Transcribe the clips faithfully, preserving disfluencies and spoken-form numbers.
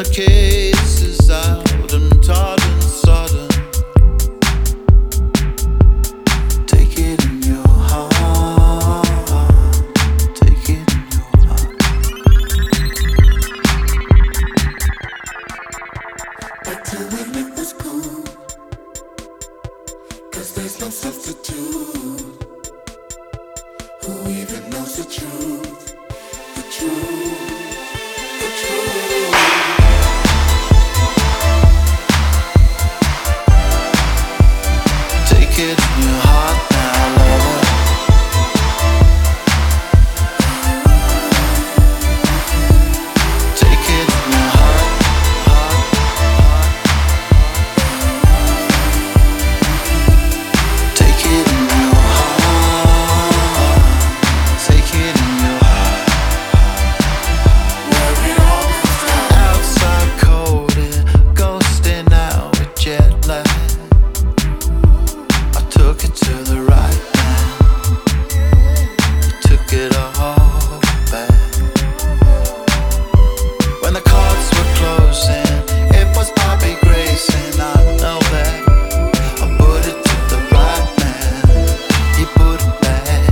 cases out and taught and sodden. Take it in your heart. Take it in your heart. Back to when it was cool, 'cause there's no substitute. Who even knows the truth? The truth. The truth. Take it in your heart now, lover. Take it in your heart, heart, heart. Take it in your heart. Take it in your heart. Outside cold, ghosting out with jet lag. I took it to the right now. Took it all back. When the cards were closing, it was Bobby Grace, and I know that. I put it to the right man. He put it back.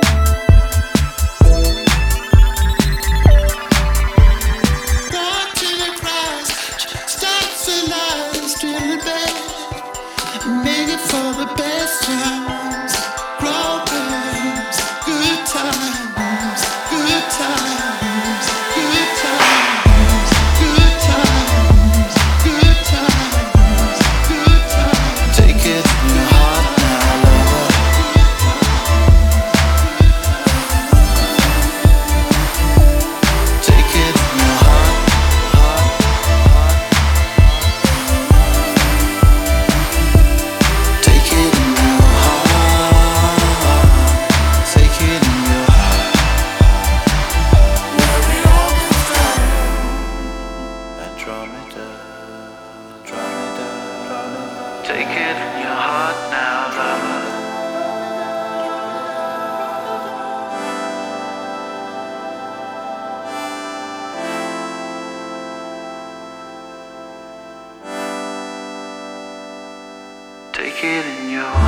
Watching it rise, starts to lie, still in bed. Make it for the best times, problems, good times, good times, good times, good times, good times, good times. Take it in your heart now, lover. Take it in your heart, heart, heart. Take it in your heart. Take it in your heart. Andromeda, Andromeda. Take it in your heart now, lover. Take it in your